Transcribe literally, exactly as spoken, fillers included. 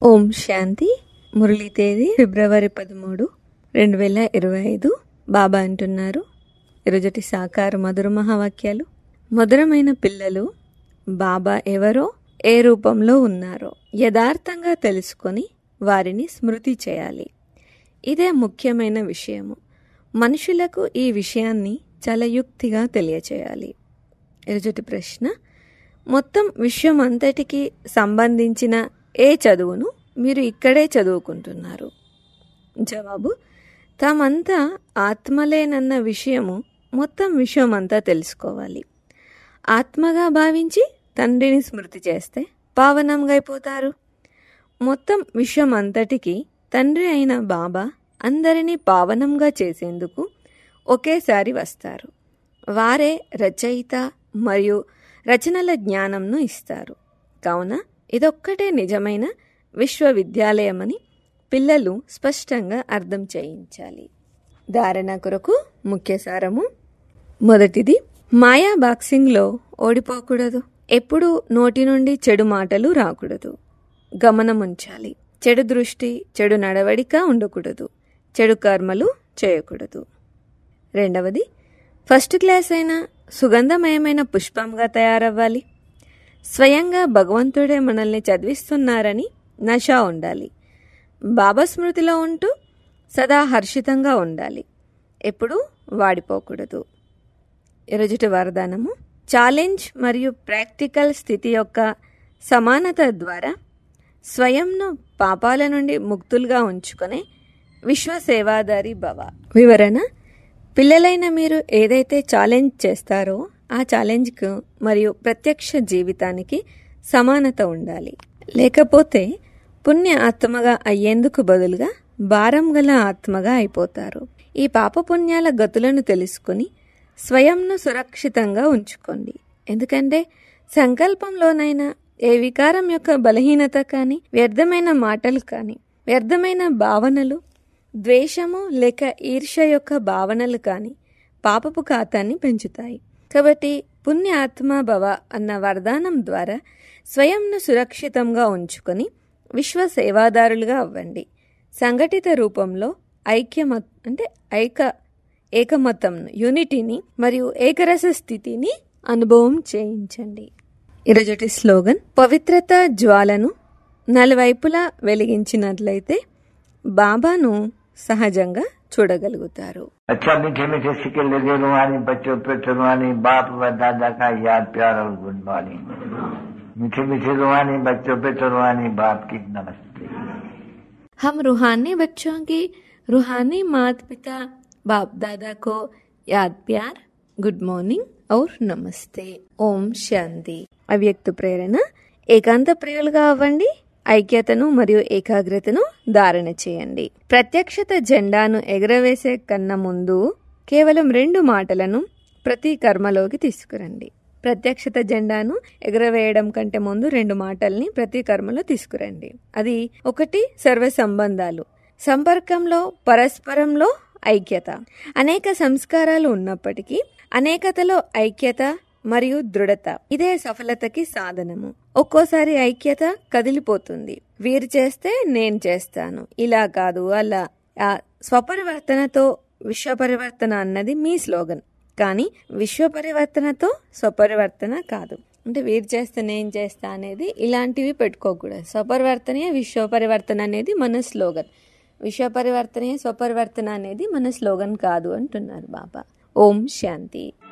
ఓం శాంతి. మురళీ తేదీ ఫిబ్రవరి పదమూడు రెండు వేల ఇరవై ఐదు. బాబా అంటున్నారు, ఈరోజటి సాకార మధుర మహావాక్యాలు. మధురమైన పిల్లలు బాబా ఎవరో, ఏ రూపంలో ఉన్నారో యథార్థంగా తెలుసుకొని వారిని స్మృతి చేయాలి. ఇదే ముఖ్యమైన విషయము. మనుషులకు ఈ విషయాన్ని చాలా యుక్తిగా తెలియచేయాలి. ఈరోజటి ప్రశ్న, మొత్తం విశ్వం అంతటికి సంబంధించిన ఏ చదువును మీరు ఇక్కడే చదువుకుంటున్నారు? జవాబు, తామంతా ఆత్మలేనన్న విషయము మొత్తం విశ్వం అంతా తెలుసుకోవాలి. ఆత్మగా భావించి తండ్రిని స్మృతి చేస్తే పావనంగా అయిపోతారు. మొత్తం విశ్వం అంతటికి తండ్రి అయిన బాబా అందరినీ పావనంగా చేసేందుకు ఒకేసారి వస్తారు. వారే రచయిత మరియు రచనల జ్ఞానంను ఇస్తారు. కావున ఇదొక్కటే నిజమైన విశ్వవిద్యాలయమని పిల్లలు స్పష్టంగా అర్థం చేయించాలి. ధారణ కొరకు ముఖ్య సారము. మొదటిది, మాయా బాక్సింగ్లో ఓడిపోకూడదు. ఎప్పుడూ నోటి నుండి చెడు మాటలు రాకూడదు. గమనం ఉంచాలి. చెడు దృష్టి, చెడు నడవడిక ఉండకూడదు. చెడు కర్మలు చేయకూడదు. రెండవది, ఫస్ట్ క్లాస్ అయిన సుగంధమయమైన పుష్పంగా తయారవ్వాలి. స్వయంగా భగవంతుడే మనల్ని చదివిస్తున్నారని నష ఉండాలి. బాబా స్మృతిలో ఉంటూ సదా హర్షితంగా ఉండాలి. ఎప్పుడూ వాడిపోకూడదు. ఈరోజుటి వరదానము, ఛాలెంజ్ మరియు ప్రాక్టికల్ స్థితి యొక్క సమానత ద్వారా స్వయంను పాపాల నుండి ముక్తులుగా ఉంచుకునే విశ్వసేవాదారి భవ. వివరణ, పిల్లలైన మీరు ఏదైతే ఛాలెంజ్ చేస్తారో ఆ ఛాలెంజ్కు మరియు ప్రత్యక్ష జీవితానికి సమానత ఉండాలి. లేకపోతే పుణ్య ఆత్మగా అయ్యేందుకు బదులుగా భారం గల ఆత్మగా అయిపోతారు. ఈ పాపపుణ్యాల గతులను తెలుసుకుని స్వయంను సురక్షితంగా ఉంచుకోండి. ఎందుకంటే సంకల్పంలోనైనా ఏ వికారం యొక్క బలహీనత కానీ, వ్యర్థమైన మాటలు కానీ, వ్యర్థమైన భావనలు, ద్వేషము లేక ఈర్ష్య యొక్క భావనలు కానీ పాపపు ఖాతాన్ని పెంచుతాయి. కాబట్టి పుణ్య ఆత్మ భవ అన్న వరదానం ద్వారా స్వయంను సురక్షితంగా ఉంచుకొని విశ్వ సేవాదారులుగా అవ్వండి. సంఘటిత రూపంలో ఐక్యమత అంటే ఐక ఏకమతంను, యూనిటీని మరియు ఏకరస స్థితిని అనుభవం చేయించండి. ఈరోజటి స్లోగన్, పవిత్రత జ్వాలను నలువైపులా వెలిగించినట్లయితే బాబాను సహజంగా చూడగలుగుతారు. अच्छा मीठे मीठे सिक्के लगे रुहानी बच्चों पे रुहानी बाप व दादा का याद प्यार और गुड मॉर्निंग. मीठे मीठे रुहानी बच्चों पे रुहानी बाप की नमस्ते. हम रूहानी बच्चों की रूहानी माता पिता बाप दादा को याद प्यार, गुड मॉर्निंग और नमस्ते. ఓం శాంతి. అవ్యక్త ప్రేరణ, ఏకాంత ప్రియులుగా అవ్వండి. ఐక్యతను మరియు ఏకాగ్రతను ధారణ చేయండి. ప్రత్యక్షత జెండాను ఎగరవేసే కన్నా ముందు కేవలం రెండు మాటలను ప్రతి కర్మలోకి తీసుకురండి. ప్రత్యక్షత జెండాను ఎగరవేయడం కంటే ముందు రెండు మాటల్ని ప్రతి కర్మలో తీసుకురండి. అది ఒకటి, సర్వ సంబంధాలు, సంపర్కంలో పరస్పరంలో ఐక్యత. అనేక సంస్కారాలు ఉన్నప్పటికీ అనేకతలో ఐక్యత మరియు దృఢత, ఇదే సఫలతకి సాధనము. ఒక్కోసారి ఐక్యత కదిలిపోతుంది. వీరు చేస్తే నేను చేస్తాను, ఇలా కాదు అలా. ఆ స్వపరివర్తనతో విశ్వపరివర్తన అన్నది మీ స్లోగన్, కానీ విశ్వపరివర్తనతో స్వపరివర్తన కాదు. అంటే వీరు చేస్తే నేను చేస్తా అనేది ఇలాంటివి పెట్టుకోకూడదు. స్వపరివర్తనే విశ్వపరివర్తన అనేది మన స్లోగన్. విశ్వపరివర్తనే స్వపరివర్తన అనేది మన స్లోగన్ కాదు అంటున్నారు బాబా. ఓం శాంతి.